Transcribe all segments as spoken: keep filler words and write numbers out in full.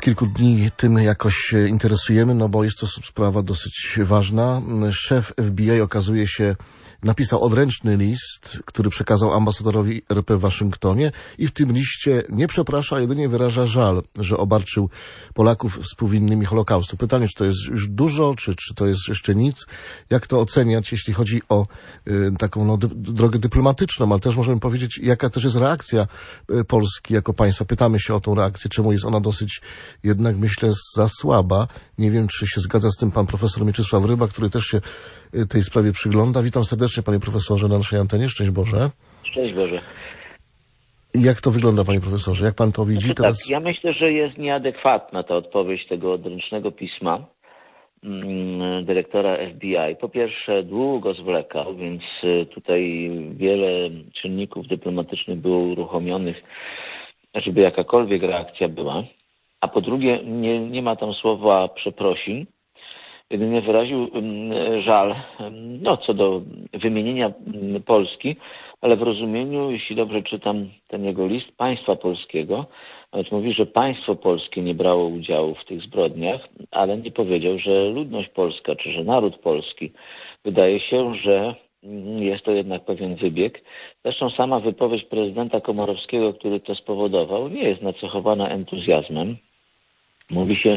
Od kilku dni tym jakoś się interesujemy, no bo jest to sprawa dosyć ważna. Szef F B I okazuje się napisał odręczny list, który przekazał ambasadorowi R P w Waszyngtonie i w tym liście nie przeprasza, jedynie wyraża żal, że obarczył Polaków współwinnymi Holokaustu. Pytanie, czy to jest już dużo, czy, czy to jest jeszcze nic? Jak to oceniać, jeśli chodzi o y, taką no, dy, drogę dyplomatyczną, ale też możemy powiedzieć, jaka też jest reakcja y, Polski jako państwa. Pytamy się o tą reakcję, czemu jest ona dosyć jednak, myślę, za słaba. Nie wiem, czy się zgadza z tym pan profesor Mieczysław Ryba, który też się y, tej sprawie przygląda. Witam serdecznie, panie profesorze, na naszej antenie. Szczęść Boże. Szczęść Boże. Jak to wygląda, panie profesorze? Jak pan to widzi znaczy, teraz? Tak, ja myślę, że jest nieadekwatna ta odpowiedź tego odręcznego pisma mm, dyrektora F B I. Po pierwsze, długo zwlekał, więc tutaj wiele czynników dyplomatycznych było uruchomionych, żeby jakakolwiek reakcja była. A po drugie, nie, nie ma tam słowa przeprosin. Jedynie wyraził żal no, co do wymienienia Polski, ale w rozumieniu, jeśli dobrze czytam ten jego list, państwa polskiego. Nawet mówi, że państwo polskie nie brało udziału w tych zbrodniach, ale nie powiedział, że ludność polska, czy że naród polski. Wydaje się, że jest to jednak pewien wybieg. Zresztą sama wypowiedź prezydenta Komorowskiego, który to spowodował, nie jest nacechowana entuzjazmem. Mówi się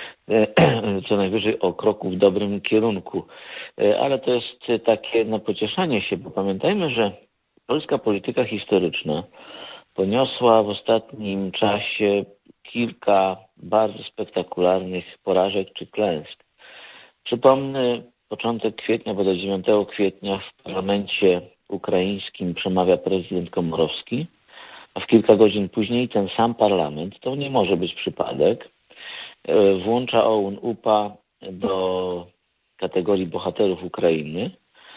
co najwyżej o kroku w dobrym kierunku. Ale to jest takie no, pocieszanie się, bo pamiętajmy, że polska polityka historyczna poniosła w ostatnim czasie kilka bardzo spektakularnych porażek czy klęsk. Przypomnę, początek kwietnia, bodaj dziewiątego kwietnia w parlamencie ukraińskim przemawia prezydent Komorowski, a w kilka godzin później ten sam parlament, to nie może być przypadek, włącza O U N U P A do kategorii bohaterów Ukrainy.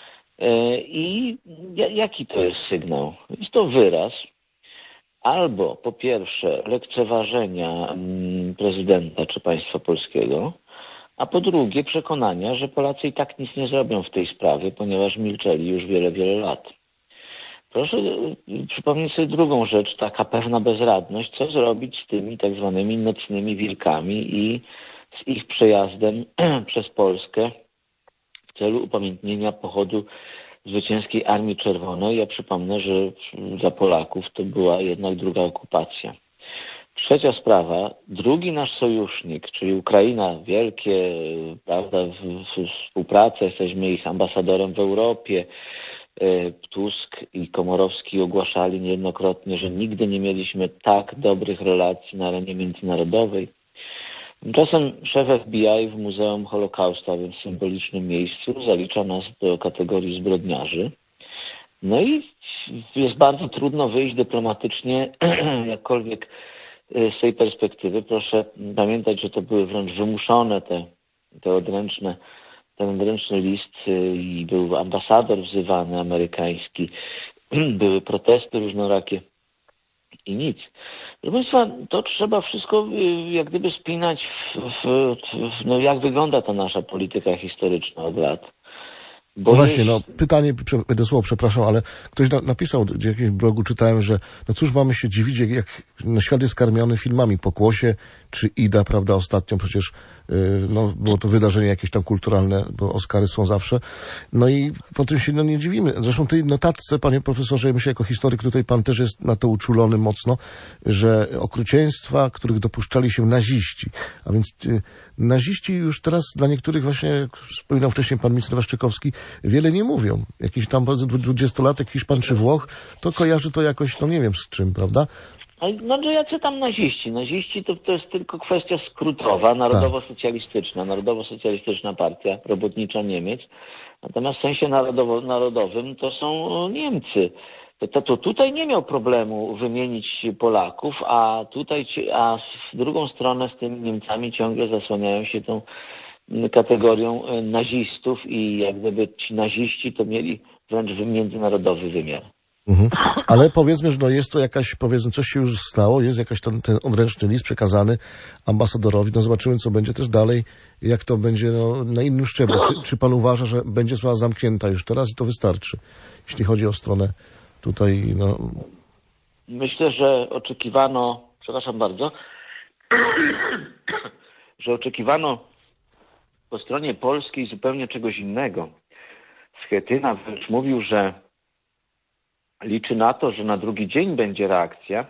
I jaki to jest sygnał? Jest to wyraz albo po pierwsze lekceważenia prezydenta czy państwa polskiego, a po drugie przekonania, że Polacy i tak nic nie zrobią w tej sprawie, ponieważ milczeli już wiele, wiele lat. Proszę przypomnieć sobie drugą rzecz, taka pewna bezradność, co zrobić z tymi tak zwanymi nocnymi wilkami i z ich przejazdem przez Polskę w celu upamiętnienia pochodu zwycięskiej Armii Czerwonej. Ja przypomnę, że dla Polaków to była jednak druga okupacja. Trzecia sprawa, drugi nasz sojusznik, czyli Ukraina, wielkie, prawda, współpraca, jesteśmy ich ambasadorem w Europie. Tusk i Komorowski ogłaszali niejednokrotnie, że nigdy nie mieliśmy tak dobrych relacji na arenie międzynarodowej. Tymczasem szef F B I w Muzeum Holokaustu, a więc w symbolicznym miejscu, zalicza nas do kategorii zbrodniarzy. No i jest bardzo trudno wyjść dyplomatycznie, jakkolwiek z tej perspektywy. Proszę pamiętać, że to były wręcz wymuszone te, te odręczne ten odręczny list i był ambasador wzywany amerykański, były protesty różnorakie i nic. Proszę Państwa, to trzeba wszystko jak gdyby spinać w, w, w no jak wygląda ta nasza polityka historyczna od lat. Bo no właśnie, jest... no pytanie, będę słowo, przepraszam, ale ktoś na, napisał, w jakimś blogu czytałem, że no cóż mamy się dziwić, jak, jak no, świat jest karmiony filmami Pokłosie czy Ida, prawda, ostatnio przecież yy, no, było to wydarzenie jakieś tam kulturalne, bo Oscary są zawsze. No i po tym się no, nie dziwimy. Zresztą tej notatce, panie profesorze, ja myślę jako historyk, tutaj pan też jest na to uczulony mocno, że okrucieństwa, których dopuszczali się naziści, a więc yy, naziści już teraz dla niektórych właśnie, jak wspominał wcześniej pan minister Waszczykowski, wiele nie mówią. Jakiś tam dwudziestolatek Hiszpan czy Włoch, to kojarzy to jakoś, no nie wiem z czym, prawda? No, że jacy tam naziści? Naziści to, to jest tylko kwestia skrótowa, narodowo-socjalistyczna, narodowo-socjalistyczna partia robotnicza Niemiec. Natomiast w sensie narodowo, narodowym to są Niemcy. To, to, to tutaj nie miał problemu wymienić Polaków, a tutaj, a w drugą stronę z tymi Niemcami ciągle zasłaniają się tą kategorią nazistów i jak gdyby ci naziści to mieli wręcz międzynarodowy wymiar. Mhm. Ale powiedzmy, że no jest to jakaś, powiedzmy, coś się już stało, jest jakaś ten, ten odręczny list przekazany ambasadorowi, no zobaczymy, co będzie też dalej, jak to będzie no, na innym szczeblu. Czy, czy pan uważa, że będzie sprawa zamknięta już teraz i to wystarczy, jeśli chodzi o stronę tutaj, no... Myślę, że oczekiwano, przepraszam bardzo, że oczekiwano po stronie polskiej zupełnie czegoś innego. Schetyna wręcz mówił, że liczy na to, że na drugi dzień będzie reakcja.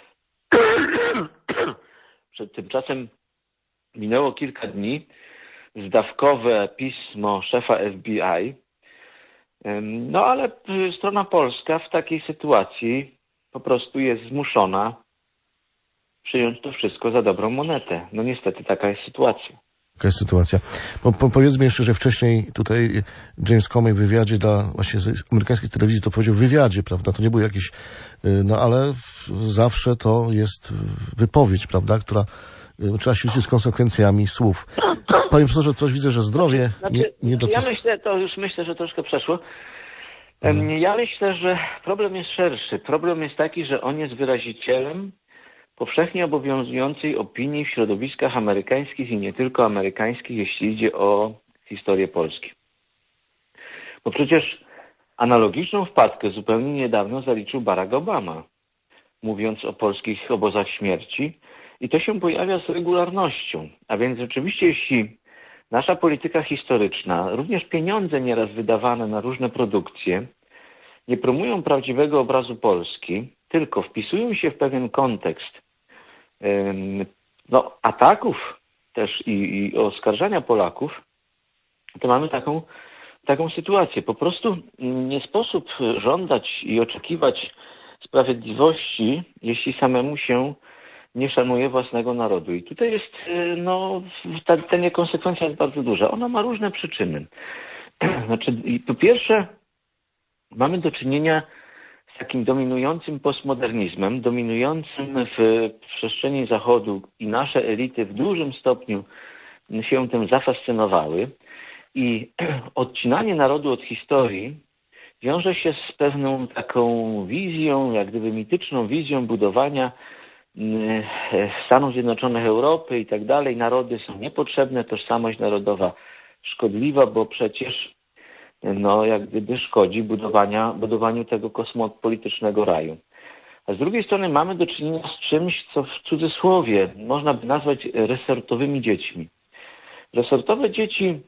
Przed tymczasem minęło kilka dni. Zdawkowe pismo szefa F B I. No ale strona polska w takiej sytuacji po prostu jest zmuszona przyjąć to wszystko za dobrą monetę. No niestety taka jest sytuacja. Taka jest sytuacja. Po, po, powiedzmy jeszcze, że wcześniej tutaj James Comey w wywiadzie dla właśnie z amerykańskiej telewizji to powiedział w wywiadzie, prawda? To nie był jakiś, no ale zawsze to jest wypowiedź, prawda, która trzeba się liczyć z konsekwencjami słów. Panie profesorze, coś widzę, że zdrowie znaczy, nie, nie dopis... Ja myślę, to już myślę, że troszkę przeszło. Hmm. Ja myślę, że problem jest szerszy. Problem jest taki, że on jest wyrazicielem powszechnie obowiązującej opinii w środowiskach amerykańskich i nie tylko amerykańskich, jeśli idzie o historię Polski. Bo przecież analogiczną wpadkę zupełnie niedawno zaliczył Barack Obama, mówiąc o polskich obozach śmierci. I to się pojawia z regularnością. A więc rzeczywiście, jeśli nasza polityka historyczna, również pieniądze nieraz wydawane na różne produkcje, nie promują prawdziwego obrazu Polski, tylko wpisują się w pewien kontekst no, ataków też i, i oskarżania Polaków, to mamy taką, taką sytuację. Po prostu nie sposób żądać i oczekiwać sprawiedliwości, jeśli samemu się nie szanuje własnego narodu. I tutaj jest, no, ta, ta niekonsekwencja jest bardzo duża. Ona ma różne przyczyny. Znaczy, po pierwsze, mamy do czynienia z takim dominującym postmodernizmem, dominującym w przestrzeni Zachodu i nasze elity w dużym stopniu się tym zafascynowały. I odcinanie narodu od historii wiąże się z pewną taką wizją, jak gdyby mityczną wizją budowania Stanów Zjednoczonych, Europy i tak dalej. Narody są niepotrzebne, tożsamość narodowa szkodliwa, bo przecież no, jak gdyby szkodzi budowania, budowaniu tego kosmopolitycznego raju. A z drugiej strony mamy do czynienia z czymś, co w cudzysłowie można by nazwać resortowymi dziećmi. Resortowe dzieci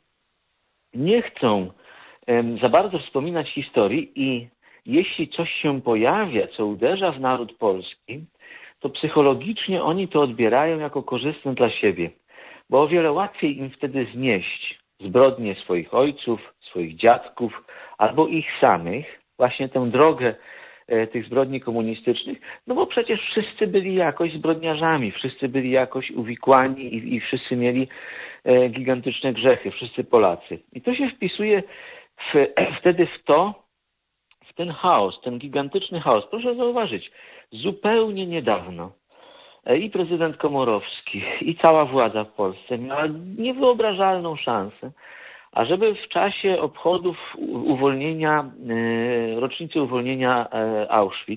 nie chcą um, za bardzo wspominać historii i jeśli coś się pojawia, co uderza w naród polski, to psychologicznie oni to odbierają jako korzystne dla siebie, bo o wiele łatwiej im wtedy znieść zbrodnie swoich ojców, swoich dziadków albo ich samych, właśnie tę drogę e, tych zbrodni komunistycznych, no bo przecież wszyscy byli jakoś zbrodniarzami, wszyscy byli jakoś uwikłani i, i wszyscy mieli e, gigantyczne grzechy, wszyscy Polacy. I to się wpisuje w, wtedy w to, w ten chaos, ten gigantyczny chaos. Proszę zauważyć, zupełnie niedawno i prezydent Komorowski, i cała władza w Polsce miała niewyobrażalną szansę, ażeby w czasie obchodów uwolnienia, rocznicy uwolnienia Auschwitz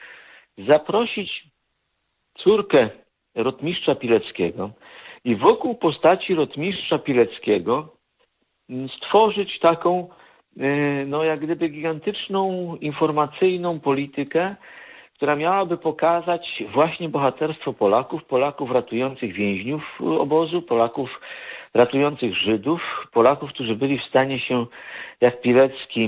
zaprosić córkę rotmistrza Pileckiego i wokół postaci rotmistrza Pileckiego stworzyć taką, no jak gdyby gigantyczną, informacyjną politykę, która miałaby pokazać właśnie bohaterstwo Polaków, Polaków ratujących więźniów obozu, Polaków ratujących Żydów, Polaków, którzy byli w stanie się, jak Pilecki,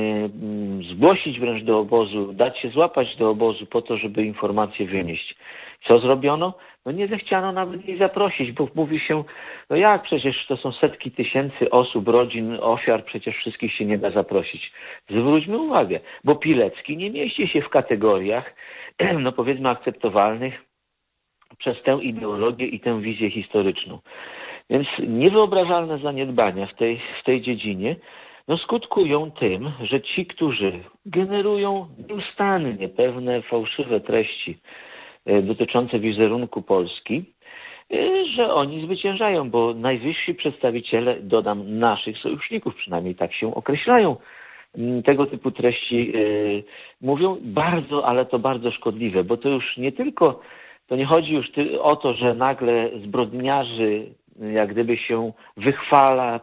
zgłosić wręcz do obozu, dać się złapać do obozu po to, żeby informacje wynieść. Co zrobiono? No nie zechciano nawet jej zaprosić, bo mówi się, no jak przecież to są setki tysięcy osób, rodzin, ofiar, przecież wszystkich się nie da zaprosić. Zwróćmy uwagę, bo Pilecki nie mieści się w kategoriach, no powiedzmy, akceptowalnych przez tę ideologię i tę wizję historyczną. Więc niewyobrażalne zaniedbania w tej, w tej dziedzinie no skutkują tym, że ci, którzy generują nieustannie pewne fałszywe treści dotyczące wizerunku Polski, że oni zwyciężają, bo najwyżsi przedstawiciele, dodam, naszych sojuszników, przynajmniej tak się określają, tego typu treści mówią bardzo, ale to bardzo szkodliwe, bo to już nie tylko, to nie chodzi już o to, że nagle zbrodniarzy jak gdyby się wychwala,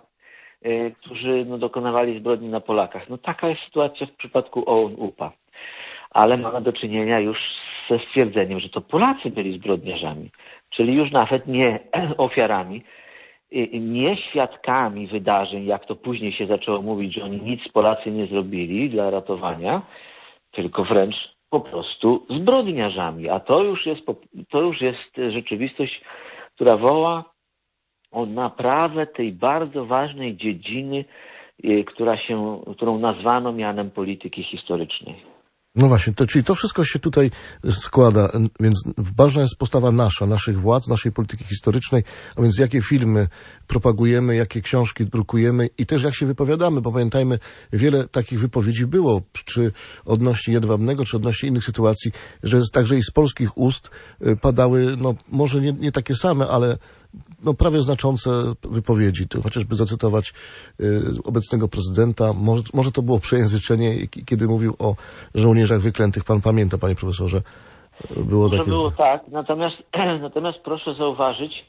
którzy no, dokonywali zbrodni na Polakach. No taka jest sytuacja w przypadku O U N U P A. Ale mamy do czynienia już ze stwierdzeniem, że to Polacy byli zbrodniarzami, czyli już nawet nie ofiarami, nie świadkami wydarzeń, jak to później się zaczęło mówić, że oni nic Polacy nie zrobili dla ratowania, tylko wręcz po prostu zbrodniarzami. A to już jest, to już jest rzeczywistość, która woła o naprawę tej bardzo ważnej dziedziny, która się, którą nazwano mianem polityki historycznej. No właśnie, to, czyli to wszystko się tutaj składa, więc ważna jest postawa nasza, naszych władz, naszej polityki historycznej, a więc jakie filmy propagujemy, jakie książki drukujemy i też jak się wypowiadamy, bo pamiętajmy, wiele takich wypowiedzi było, czy odnośnie Jedwabnego, czy odnośnie innych sytuacji, że także i z polskich ust padały, no może nie, nie takie same, ale no prawie znaczące wypowiedzi. Tu chociażby zacytować y, obecnego prezydenta. Może, może to było przejęzyczenie, kiedy mówił o żołnierzach wyklętych. Pan pamięta, panie profesorze? Było może takie... było tak. Natomiast, natomiast proszę zauważyć,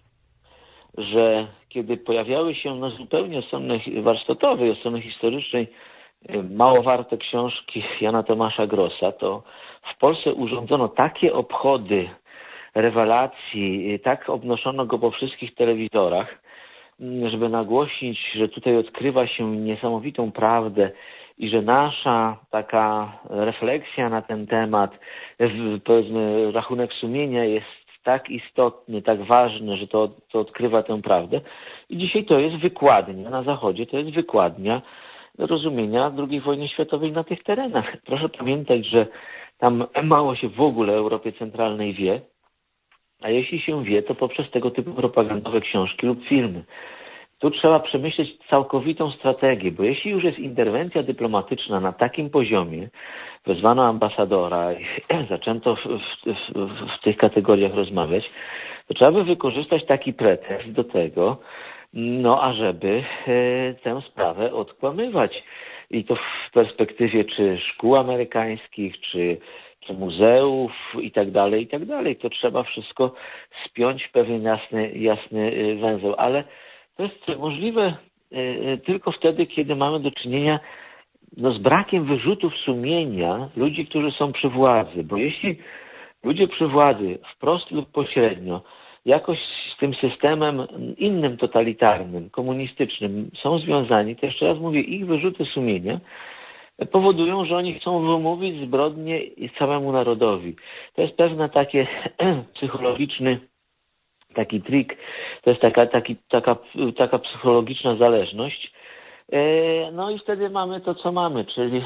że kiedy pojawiały się no, zupełnie od strony warsztatowej, od strony historycznej mało warte książki Jana Tomasza Grossa, to w Polsce urządzono takie obchody rewelacji, tak obnoszono go po wszystkich telewizorach, żeby nagłośnić, że tutaj odkrywa się niesamowitą prawdę i że nasza taka refleksja na ten temat, powiedzmy rachunek sumienia jest tak istotny, tak ważny, że to, to odkrywa tę prawdę. I dzisiaj to jest wykładnia na Zachodzie, to jest wykładnia rozumienia drugiej wojny światowej na tych terenach. Proszę pamiętać, że tam mało się w ogóle Europie Centralnej wie, a jeśli się wie, to poprzez tego typu propagandowe książki lub filmy. Tu trzeba przemyśleć całkowitą strategię, bo jeśli już jest interwencja dyplomatyczna na takim poziomie, wezwano ambasadora i zaczęto w, w, w, w tych kategoriach rozmawiać, to trzeba by wykorzystać taki pretekst do tego, no ażeby e, tę sprawę odkłamywać. I to w perspektywie czy szkół amerykańskich, czy czy muzeów i tak dalej, i tak dalej. To trzeba wszystko spiąć w pewien jasny, jasny węzeł. Ale to jest możliwe tylko wtedy, kiedy mamy do czynienia no, z brakiem wyrzutów sumienia ludzi, którzy są przy władzy. Bo jeśli ludzie przy władzy wprost lub pośrednio jakoś z tym systemem innym totalitarnym, komunistycznym są związani, to jeszcze raz mówię, ich wyrzuty sumienia powodują, że oni chcą wymówić zbrodnie całemu narodowi. To jest pewne takie psychologiczny taki trik, to jest taka, taki, taka, taka psychologiczna zależność. No i wtedy mamy to, co mamy, czyli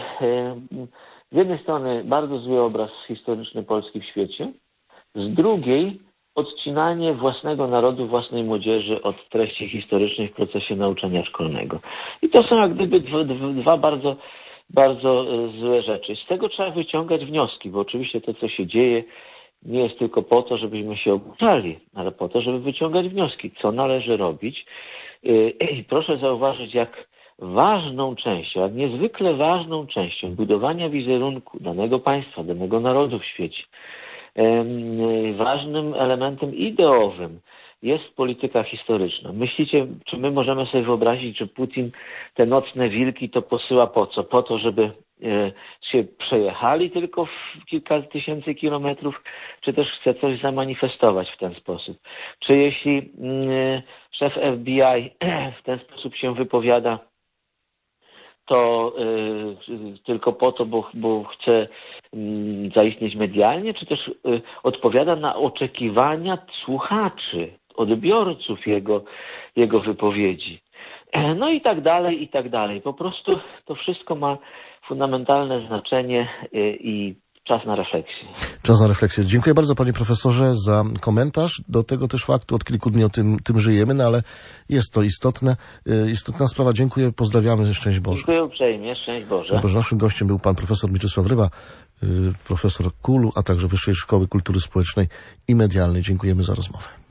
z jednej strony bardzo zły obraz historyczny Polski w świecie, z drugiej odcinanie własnego narodu, własnej młodzieży od treści historycznych w procesie nauczania szkolnego. I to są jak gdyby dwa, dwa bardzo bardzo złe rzeczy. Z tego trzeba wyciągać wnioski, bo oczywiście to, co się dzieje, nie jest tylko po to, żebyśmy się oburzali, ale po to, żeby wyciągać wnioski, co należy robić. I proszę zauważyć, jak ważną częścią, jak niezwykle ważną częścią budowania wizerunku danego państwa, danego narodu w świecie, ważnym elementem ideowym jest polityka historyczna. Myślicie, czy my możemy sobie wyobrazić, że Putin te nocne wilki to posyła po co? Po to, żeby e, się przejechali tylko w kilka tysięcy kilometrów, czy też chce coś zamanifestować w ten sposób? Czy jeśli e, szef F B I w ten sposób się wypowiada, to y, tylko po to, bo, bo chce y, zaistnieć medialnie, czy też y, odpowiada na oczekiwania słuchaczy, odbiorców jego, jego wypowiedzi. No i tak dalej, i tak dalej. Po prostu to wszystko ma fundamentalne znaczenie y, i czas na refleksję. Czas na refleksję. Dziękuję bardzo, panie profesorze, za komentarz do tego też faktu. Od kilku dni o tym, tym żyjemy, no ale jest to istotne, istotna sprawa. Dziękuję, pozdrawiamy, szczęść Boże. Dziękuję uprzejmie, szczęść Boże. Boże. Naszym gościem był pan profesor Mieczysław Ryba, profesor K U L-u, a także Wyższej Szkoły Kultury Społecznej i Medialnej. Dziękujemy za rozmowę.